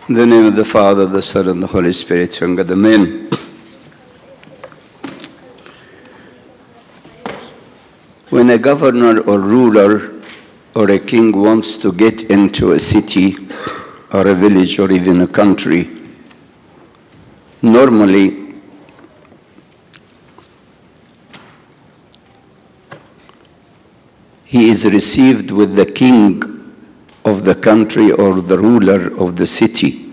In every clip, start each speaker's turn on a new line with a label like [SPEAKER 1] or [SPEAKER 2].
[SPEAKER 1] In the name of the Father, the Son, and the Holy Spirit, one God, Amen. When a governor or ruler or a king wants to get into a city or a village or even a country, normally he is received with the king of the country or the ruler of the city.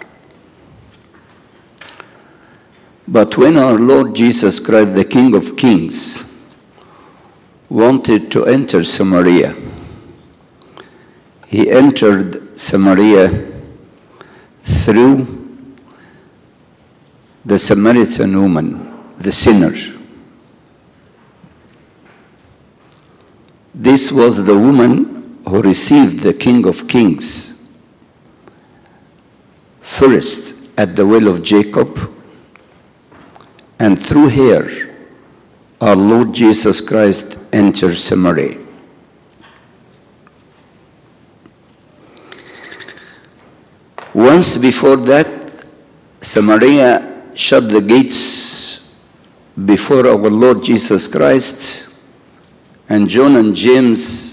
[SPEAKER 1] But when our Lord Jesus Christ, the King of Kings, wanted to enter Samaria, he entered Samaria through the Samaritan woman, the sinner. This was the woman who received the King of Kings first at the well of Jacob, and through her, our Lord Jesus Christ entered Samaria. Once before that, Samaria shut the gates before our Lord Jesus Christ, and John and James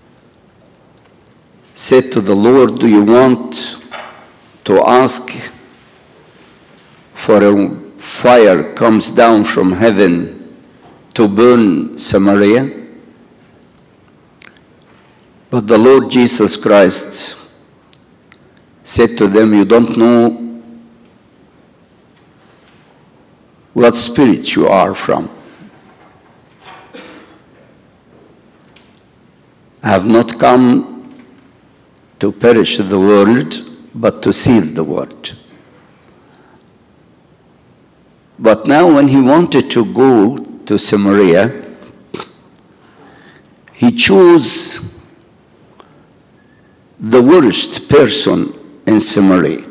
[SPEAKER 1] said to the Lord, "Do you want to ask for a fire comes down from heaven to burn Samaria?" But the Lord Jesus Christ said to them, "You don't know what spirit you are from. I have not come to perish the world, but to save the world." But now when he wanted to go to Samaria, he chose the worst person in Samaria,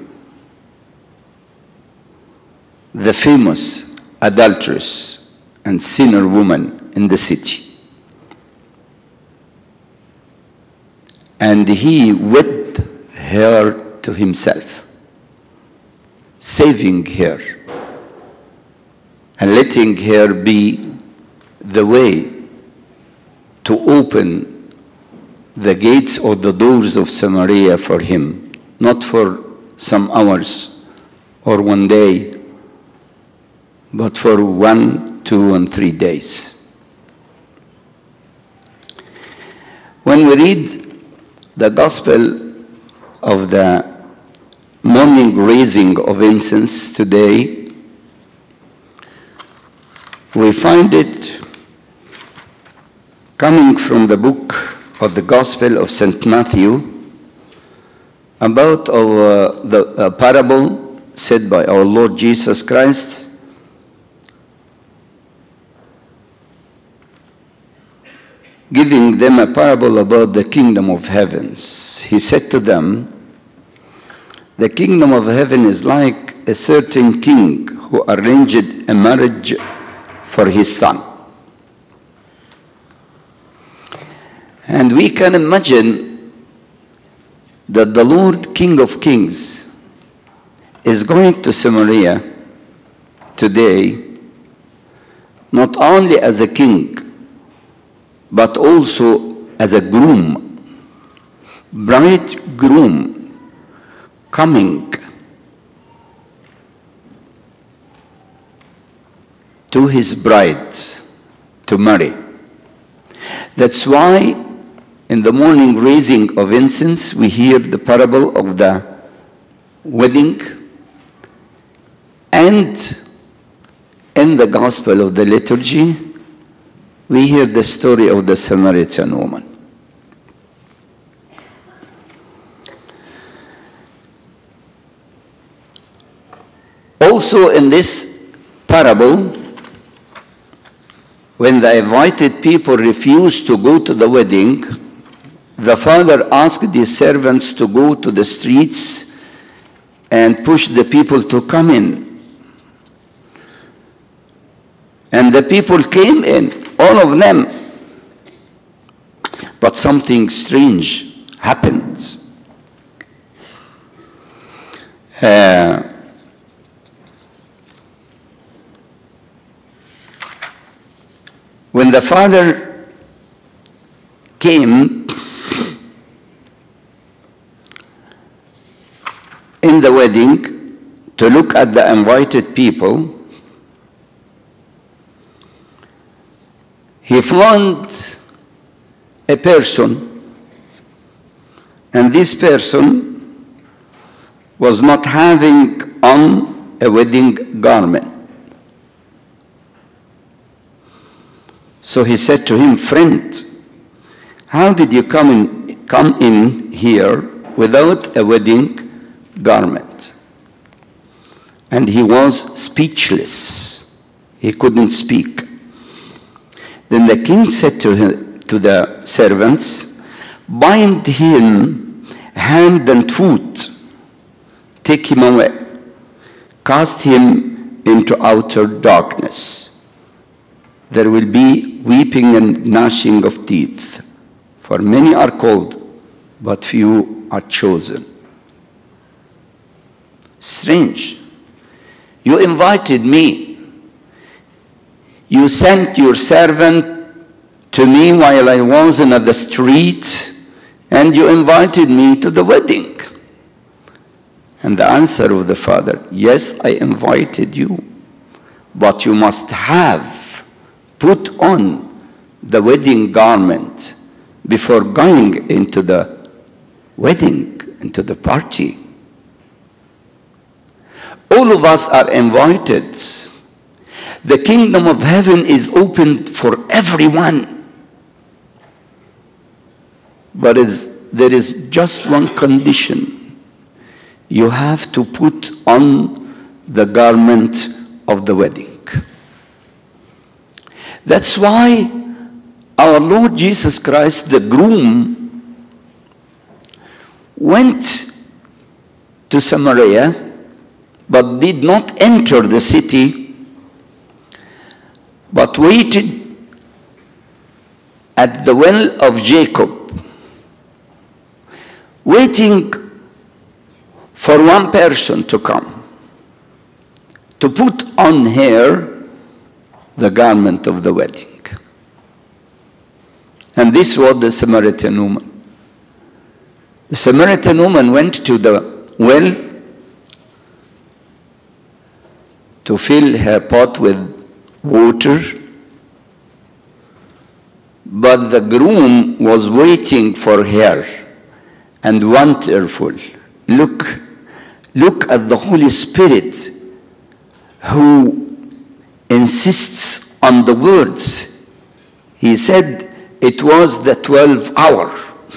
[SPEAKER 1] the famous adulteress and sinner woman in the city. And he wed her to himself, saving her and letting her be the way to open the gates or the doors of Samaria for him, not for some hours or one day, but for 1, 2, and 3 days. When we read the gospel of the morning raising of incense today, we find it coming from the book of the Gospel of St. Matthew about the parable said by our Lord Jesus Christ, giving them a parable about the kingdom of heavens. He said to them, "The kingdom of heaven is like a certain king who arranged a marriage for his son." And we can imagine that the Lord King of Kings is going to Samaria today, not only as a king, but also as a groom, bridegroom coming to his bride to marry. That's why in the morning raising of incense, we hear the parable of the wedding, and in the gospel of the liturgy, we hear the story of the Samaritan woman. Also in this parable, when the invited people refused to go to the wedding, the father asked his servants to go to the streets and push the people to come in. And the people came in, all of them. But something strange happened. Uh, when the father came in the wedding to look at the invited people, he found a person, and this person was not having on a wedding garment. So he said to him, "Friend, how did you come in here without a wedding garment?" And he was speechless. He couldn't speak. Then the king said to the servants, "Bind him hand and foot, take him away, cast him into outer darkness. There will be weeping and gnashing of teeth, for many are called, but few are chosen." Strange. You invited me. You sent your servant to me while I was in the street, and you invited me to the wedding. And the answer of the father, "Yes, I invited you, but you must have put on the wedding garment before going into the wedding, into the party." All of us are invited. The kingdom of heaven is open for everyone. But there is just one condition. You have to put on the garment of the wedding. That's why our Lord Jesus Christ, the groom, went to Samaria, but did not enter the city, but waited at the well of Jacob, waiting for one person to come, to put on her the garment of the wedding. And this was the Samaritan woman. The Samaritan woman went to the well to fill her pot with water, but the groom was waiting for her and wonderful. Look at the Holy Spirit who insists on the words. He said it was the 12th hour.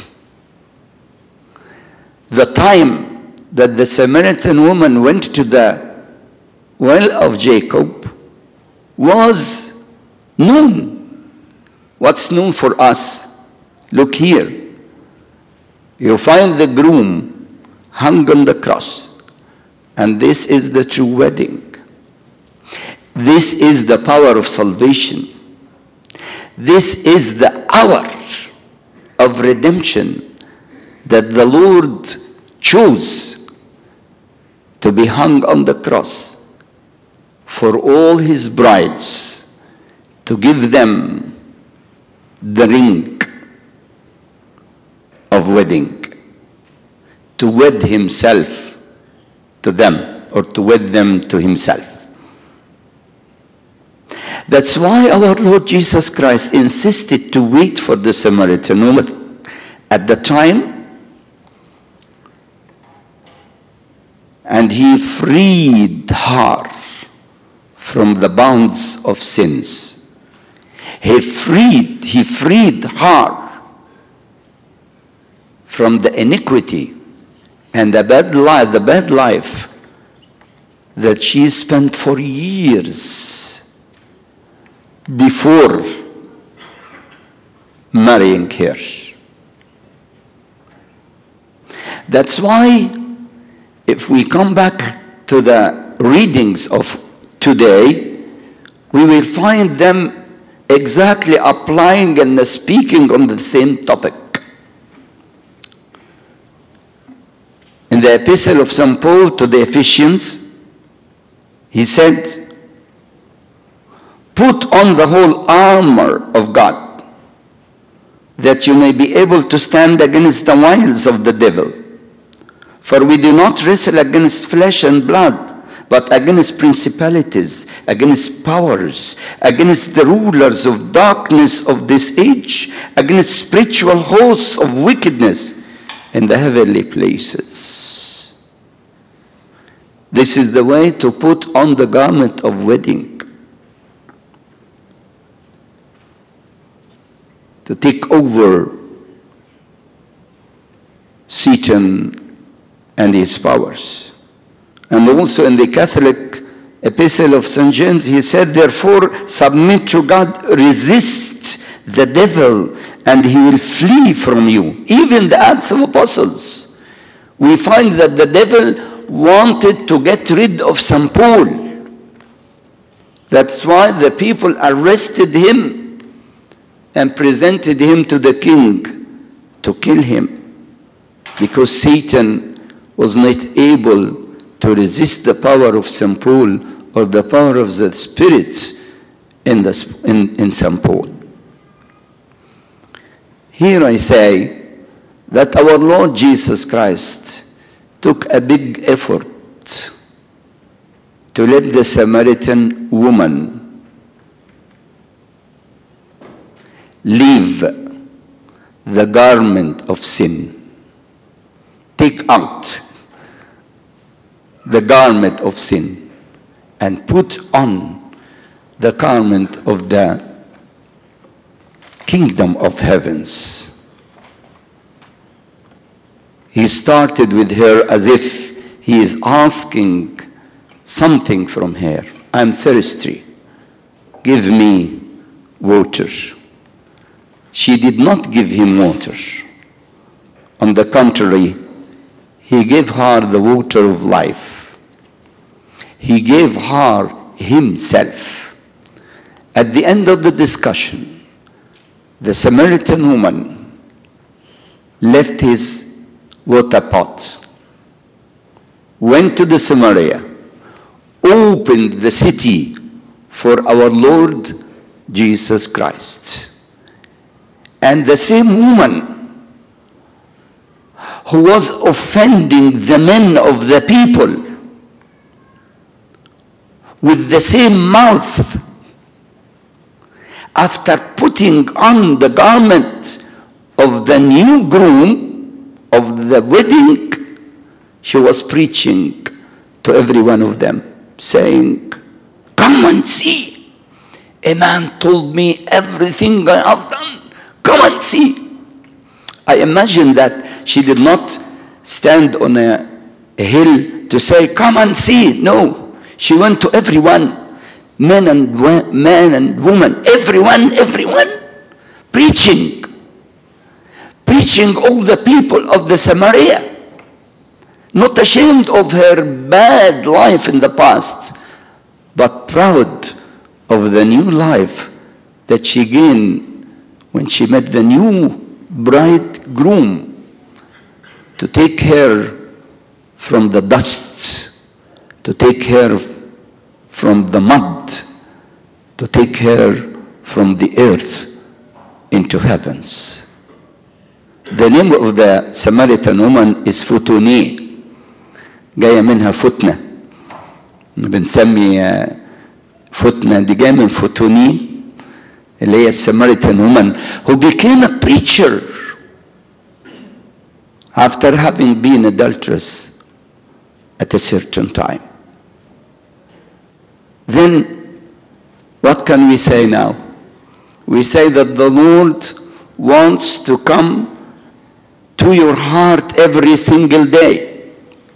[SPEAKER 1] The time that the Samaritan woman went to the well of Jacob was noon. What's noon for us? Look here. You find the groom hung on the cross. And this is the true wedding. This is the power of salvation. This is the hour of redemption that the Lord chose to be hung on the cross for all his brides, to give them the ring of wedding, to wed himself to them, or to wed them to himself. That's why our Lord Jesus Christ insisted to wait for the Samaritan woman at the time, and he freed her from the bonds of sins. He freed her from the iniquity and the bad life that she spent for years before marrying her. That's why if we come back to the readings of today, we will find them exactly applying and speaking on the same topic. In In the epistle of St. Paul to the Ephesians, he said, put on the whole armor of God, that you may be able to stand against the wiles of the devil. For we do not wrestle against flesh and blood, but against principalities, against powers, against the rulers of darkness of this age, against spiritual hosts of wickedness in the heavenly places. This is the way to put on the garment of wedding, to take over Satan and his powers. And also in the Catholic epistle of St. James, he said, therefore submit to God, resist the devil, and he will flee from you. Even the Acts of Apostles, we find that the devil wanted to get rid of St. Paul. That's why the people arrested him and presented him to the king to kill him, because Satan was not able to resist the power of St. Paul or the power of the spirits in St. Paul. Here I say that our Lord Jesus Christ took a big effort to let the Samaritan woman leave the garment of sin, take out the garment of sin, and put on the garment of the kingdom of heavens. He started with her as if he is asking something from her. I'm thirsty. Give me water. She did not give him water. On the contrary, he gave her the water of life. He gave her himself. At the end of the discussion, the Samaritan woman left his water pot, went to the Samaria, opened the city for our Lord Jesus Christ. And the same woman who was offending the men of the people with the same mouth, after putting on the garment of the new groom of the wedding, she was preaching to every one of them, saying, come and see. A man told me everything I have done. Come and see. I imagine that she did not stand on a hill to say, come and see. No, she went to everyone, men and women, everyone, preaching all the people of the Samaria, not ashamed of her bad life in the past, but proud of the new life that she gained when she met the new bridegroom, to take her from the dust, to take her from the mud, to take her from the earth into heavens. The name of the Samaritan woman is Futuni, جاية منها فتنة. بنسمي فتنة دي جاية من فتوني اللي هي Samaritan woman who became a preacher after having been adulterous at a certain time. Then what can we say now? We say that the Lord wants to come to your heart every single day,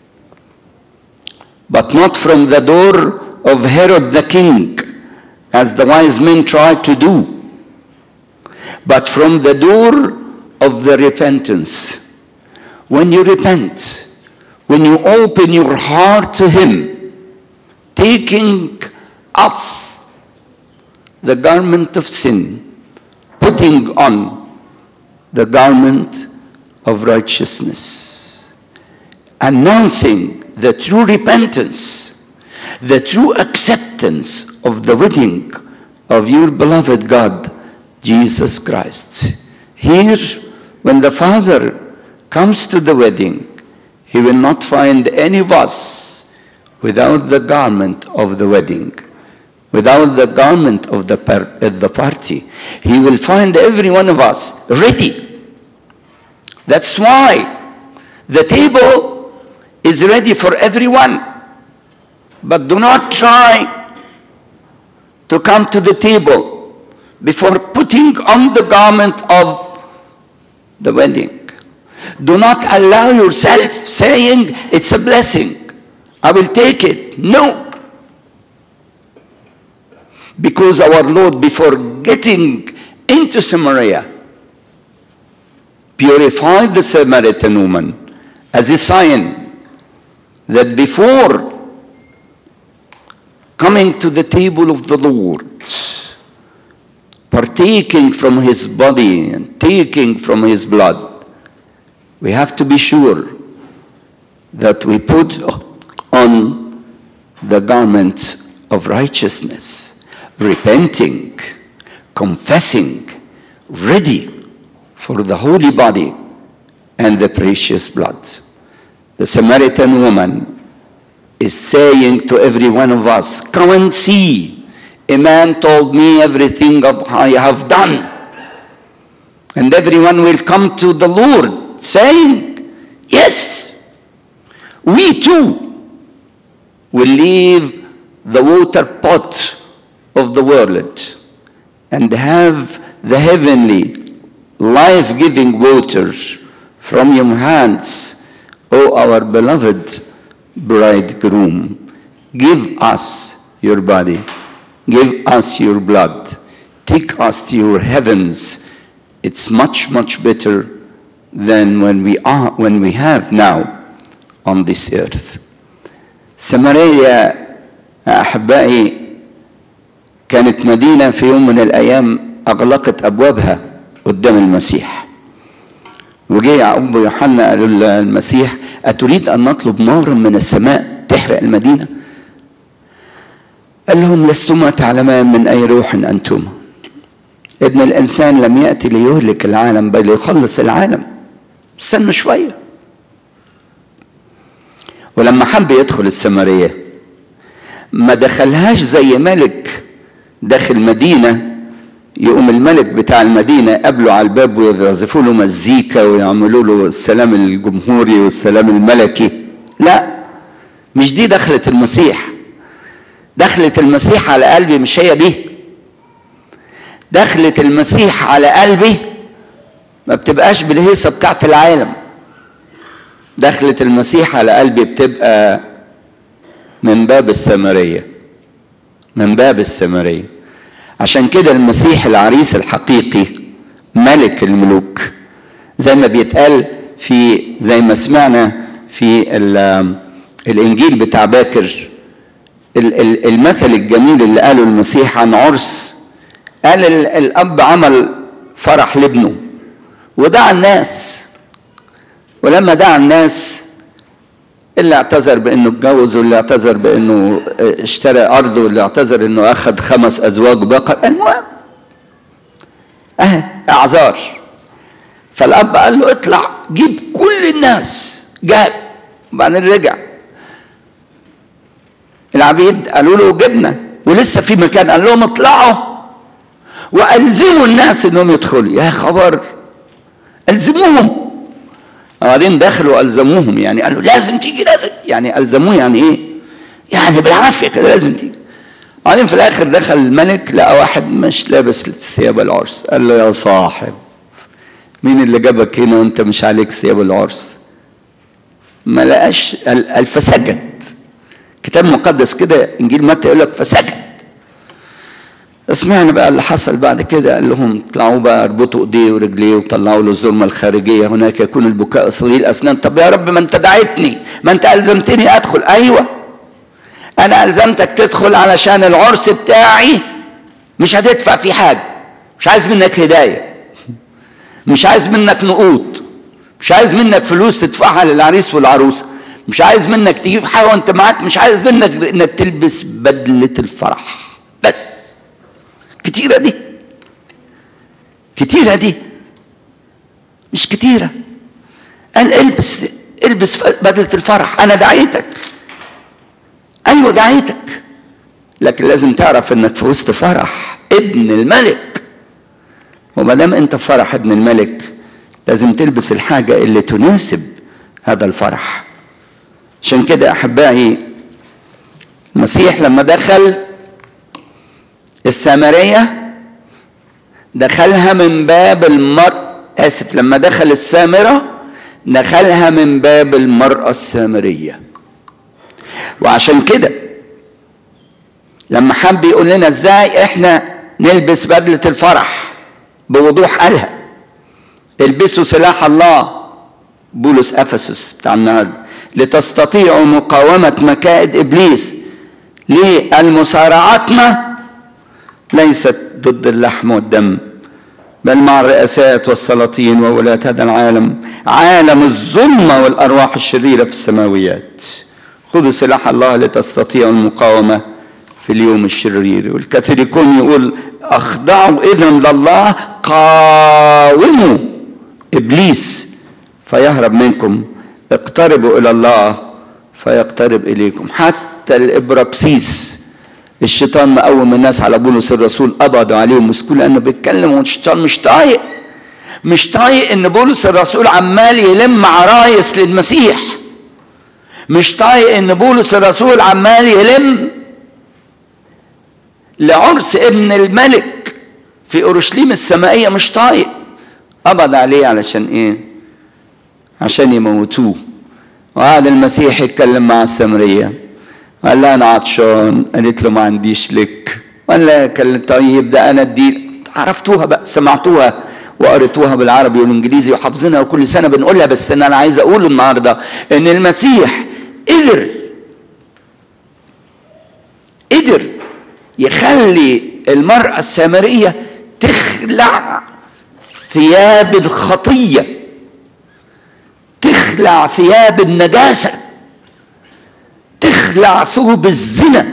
[SPEAKER 1] but not from the door of Herod the king, as the wise men tried to do, but from the door of the repentance. When you repent, when you open your heart to Him, taking off the garment of sin, putting on the garment of righteousness, announcing the true repentance, the true acceptance of the wedding of your beloved God, Jesus Christ. Here, when the Father comes to the wedding, he will not find any of us without the garment of the wedding, without the garment of the party. He will find every one of us ready. That's why the table is ready for everyone. But do not try to come to the table before putting on the garment of the wedding. Do not allow yourself saying, it's a blessing, I will take it. No. Because our Lord, before getting into Samaria, purified the Samaritan woman as a sign that before coming to the table of the Lord, partaking from his body and taking from his blood, we have to be sure that we put on the garment of righteousness, repenting, confessing, ready for the holy body and the precious blood. The Samaritan woman is saying to every one of us, come and see. A man told me everything I have done. And everyone will come to the Lord saying, yes, we too will leave the water pot of the world and have the heavenly, life-giving waters from your hands, O our beloved bridegroom. Give us your body, give us your blood, take us to your heavens. It's much, much better than when we have now on this earth. سماريا أحبائي كانت مدينة في يوم من الأيام أغلقت أبوابها قدام المسيح. وجاء يعقوب ويوحنا قالوا للمسيح أتريد أن نطلب نارا من السماء تحرق المدينة؟ قال لهم لستما تعلمان من أي روح أنتما. ابن الإنسان لم يأتي ليهلك العالم بل ليخلص العالم. استنوا شوية. ولما حب يدخل السمارية ما دخلهاش زي ملك داخل مدينة يقوم الملك بتاع المدينة قبله على الباب ويعزفوا له مزيكا ويعملوا له السلام الجمهوري والسلام الملكي. لا، مش دي دخلت المسيح. دخلت المسيح على قلبي، مش هي دي. دخلت المسيح على قلبي ما بتبقاش بالهيصة بتاعت العالم. دخلت المسيح على قلبي بتبقى من باب السمارية، من باب السمارية. عشان كده المسيح العريس الحقيقي ملك الملوك، زي ما بيتقال في زي ما سمعنا في الإنجيل بتاع باكر، المثل الجميل اللي قاله المسيح عن عرس. قال الأب عمل فرح لابنه ودعا الناس، ولما دعا الناس اللي اعتذر بانه اتجوز واللي اعتذر بانه اشترى ارض واللي اعتذر انه اخذ 5 أزواج بقر، المهم اعذار. فالاب قال له اطلع جيب كل الناس. جاب وبعدين رجع. العبيد قالوا له جبنا ولسه في مكان، قال لهم اطلعوا والزموا الناس انهم يدخلوا. يا خبر، الزموهم. وبعدين دخلوا ألزموهم، يعني قالوا لازم تيجي، لازم، يعني ألزموه يعني ايه؟ يعني بالعافية كده لازم تيجي. وبعدين في الآخر دخل الملك لقى واحد مش لابس ثياب العرس. قال له يا صاحب، مين اللي جابك هنا وانت مش عليك ثياب العرس؟ ما لقاش. قال فسجد. كتاب مقدس كده إنجيل متى يقول لك فسجد. اسمعنا بقى اللي حصل بعد كده. قال لهم اطلعوا بقى، اربطوا ايديه ورجليه وطلعوا له الزرمه الخارجيه، هناك يكون البكاء صغير الاسنان. طب يا رب، ما انت دعيتني، ما انت الزمتني ادخل. ايوه انا الزمتك تدخل علشان العرس بتاعي مش هتدفع فيه حاجه. مش عايز منك هدايه، مش عايز منك نقود، مش عايز منك فلوس تدفعها للعريس والعروسه. مش عايز منك تجيب حاجة وانت معاك، مش عايز منك انك تلبس بدلة الفرح بس. كتيرة دي، كتيرة دي، مش كتيرة. قال البس بدلة الفرح. انا دعيتك، ايوه دعيتك، لكن لازم تعرف انك في وسط فرح ابن الملك، وما دام انت في فرح ابن الملك لازم تلبس الحاجة اللي تناسب هذا الفرح. عشان كده احبائي، المسيح لما دخل السامرية دخلها من باب لما دخل السامرة دخلها من باب المرأة السامرية. وعشان كده لما حب يقول لنا ازاي احنا نلبس بدلة الفرح بوضوح، قالها البسوا سلاح الله، بولس افسس بتاع النهارده، لتستطيعوا مقاومة مكائد ابليس. ليه؟ المصارعتنا ليست ضد اللحم والدم، بل مع الرئاسات والسلاطين وولاة هذا العالم، عالم الظلمة والارواح الشريرة في السماويات. خذوا سلاح الله لتستطيعوا المقاومة في اليوم الشرير. والكاثوليكون يقول اخضعوا اذن لله، قاوموا ابليس فيهرب منكم، اقتربوا الى الله فيقترب اليكم. حتى الابراكسيس، الشيطان مقوم الناس على بولس الرسول، قبضوا عليه ومسكوه لانه بيتكلم، والشيطان مش طايق ان بولس الرسول عمال يلم عرايس للمسيح، مش طايق ان بولس الرسول عمال يلم لعرس ابن الملك في اورشليم السمائيه، مش طايق. قبض عليه علشان ايه؟ عشان يموتوه. وقعد المسيح يتكلم مع السامريه، قال لها انا عطشان، قالت له ما عنديش لك. قال لها طيب ده انا اديك. عرفتوها بقى، سمعتوها وقريتوها بالعربي والانجليزي وحافظينها، وكل سنه بنقولها. بس انا عايز اقول النهارده ان المسيح قدر يخلي المرأة السامرية تخلع ثياب الخطية، تخلع ثياب النجاسة، تخلع ثوب الزنا،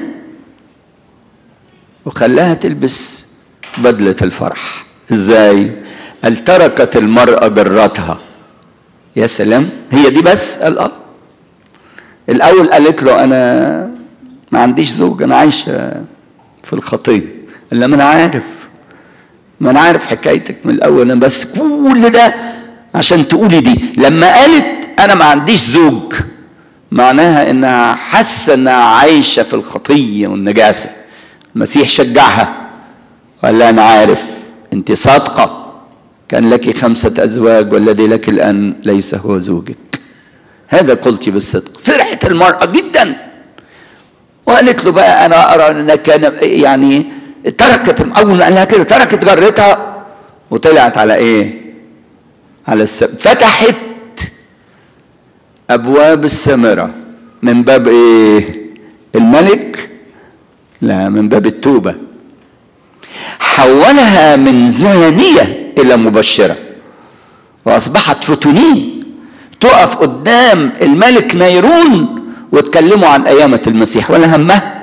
[SPEAKER 1] وخلاها تلبس بدلة الفرح. ازاي؟ قال تركت المرأة جرتها. يا سلام، هي دي بس؟ قال الاول قالت له انا ما عنديش زوج، انا عايشه في الخطيه. قال لها ما انا عارف حكايتك من الاول، انا بس كل ده عشان تقولي دي. لما قالت انا ما عنديش زوج، معناها انها حاسه انها عايشه في الخطيه والنجاسه. المسيح شجعها وقال لها انا عارف، انت صادقه، كان لك 5 أزواج والذي لك الان ليس هو زوجك، هذا قلتي بالصدق. فرحت المرأة جدا وقالت له بقى انا ارى انك يعني تركت، اول ما قال لها كده تركت جرتها وطلعت على ايه؟ على فتحت ابواب السامرة من باب ايه؟ الملك؟ لا، من باب التوبة. حولها من زانية الى مبشرة، واصبحت فتونين تقف قدام الملك نيرون وتكلموا عن قيامة المسيح ولا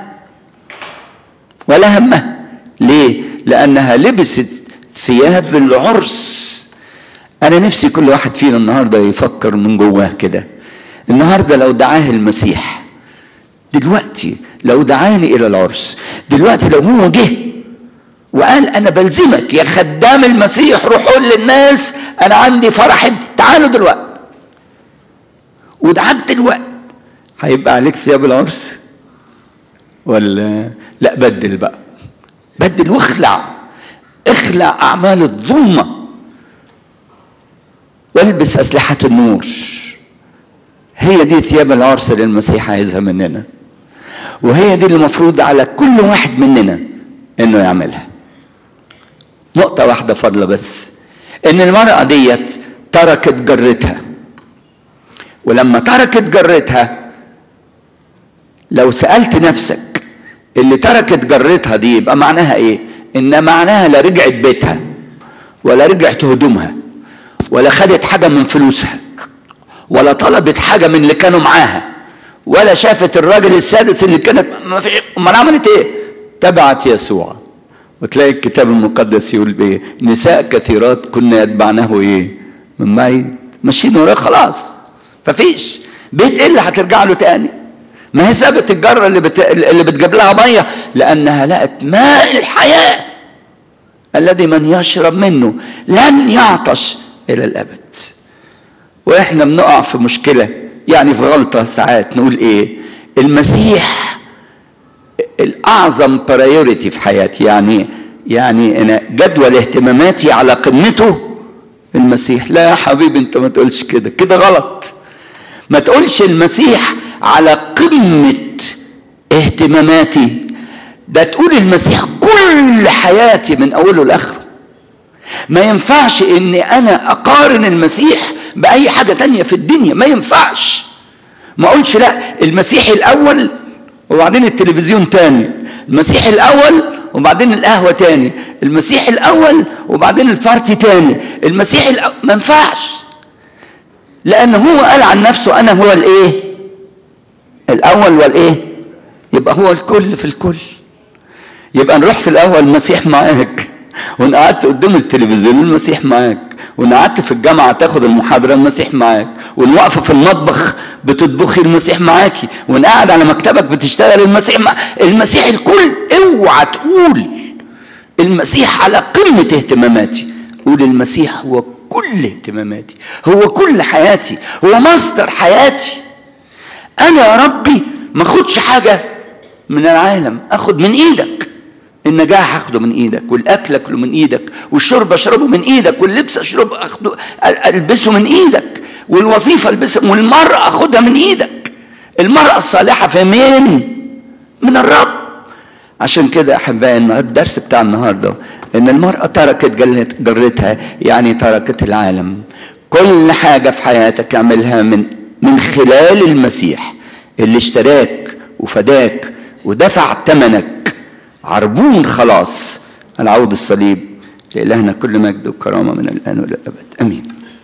[SPEAKER 1] همها. ليه؟ لأنها لبست ثياب العرس. أنا نفسي كل واحد فينا النهاردة يفكر من جواه كده، النهاردة لو دعاه المسيح دلوقتي، لو دعاني إلى العرس دلوقتي، لو هو جه وقال أنا بلزمك يا خدام المسيح روح قول للناس أنا عندي فرح، تعالوا دلوقتي، ودعاك دلوقتي، هيبقى عليك ثياب العرس ولا لا؟ بدل بقى، بدل واخلع أعمال الظلمة والبس أسلحة النور. هي دي ثياب العرس اللي المسيح عايزها مننا، وهي دي اللي المفروض على كل واحد مننا انه يعملها. نقطة واحدة فاضلة بس، ان المرأة ديت تركت جرتها. ولما تركت جرتها، لو سألت نفسك اللي تركت جرتها دي يبقى معناها ايه؟ ان معناها لا رجعت بيتها ولا رجعت هدومها ولا خدت حاجة من فلوسها ولا طلبت حاجة من اللي كانوا معاها، ولا شافت الراجل السادس اللي كانت ما في. امال عملت ايه؟ تبعت يسوع. وتلاقي الكتاب المقدس يقول ايه؟ نساء كثيرات كنا يتبعناه ايه؟ من بعيد، ماشيين وراه خلاص. ففيش بيت ايه اللي هترجع له تاني؟ ما هي سابت الجره اللي بتجيب لها ميه، لانها لقت ماء الحياه الذي من يشرب منه لن يعطش الى الابد. واحنا بنقع في مشكله، يعني في غلطه ساعات، نقول ايه؟ المسيح الاعظم برايورتي في حياتي، يعني انا جدول اهتماماتي على قمته المسيح. لا يا حبيبي، انت ما تقولش كده، كده غلط. ما تقولش المسيح على قمة اهتماماتي، ده تقول المسيح كل حياتي من اوله لاخره. ما ينفعش اني انا اقارن المسيح باي حاجة تانية في الدنيا، ما ينفعش. ما اقولش لا المسيح الاول وبعدين التلفزيون تاني، المسيح الاول وبعدين القهوة تاني، المسيح الاول وبعدين البارتي تاني، المسيح الأول. ما ينفعش، لأنه هو قال عن نفسه أنا هو الإيه؟ الأول والإيه؟ يبقى هو الكل في الكل. يبقى نروح في الأول المسيح معاك، وإن قعدت قدام التلفزيون المسيح معاك، وإن قعدت في الجامعة تاخد المحاضرة المسيح معاك، وإن واقفة في المطبخ بتطبخي المسيح معاكي، وإن قاعد على مكتبك بتشتغل المسيح معاك. المسيح الكل. اوعى تقول المسيح على قمة اهتماماتي، قول المسيح هو كل اهتماماتي، هو كل حياتي، هو مصدر حياتي. انا يا ربي ما اخدش حاجة من العالم، اخد من ايدك. النجاح اخده من ايدك، والاكل اكله من ايدك، والشرب اشربه من ايدك، واللبس اشربه اخده البسه من ايدك، والوظيفة البسها، والمرأة اخدها من ايدك. المرأة الصالحة في من الرب. عشان كده احبائي الدرس بتاع النهارده ان المرأة تركت جرتها، يعني تركت العالم. كل حاجة في حياتك اعملها من خلال المسيح اللي اشتراك وفداك ودفع ثمنك عربون خلاص على عود الصليب. لإلهنا كل مجد وكرامة من الآن والى الأبد، امين.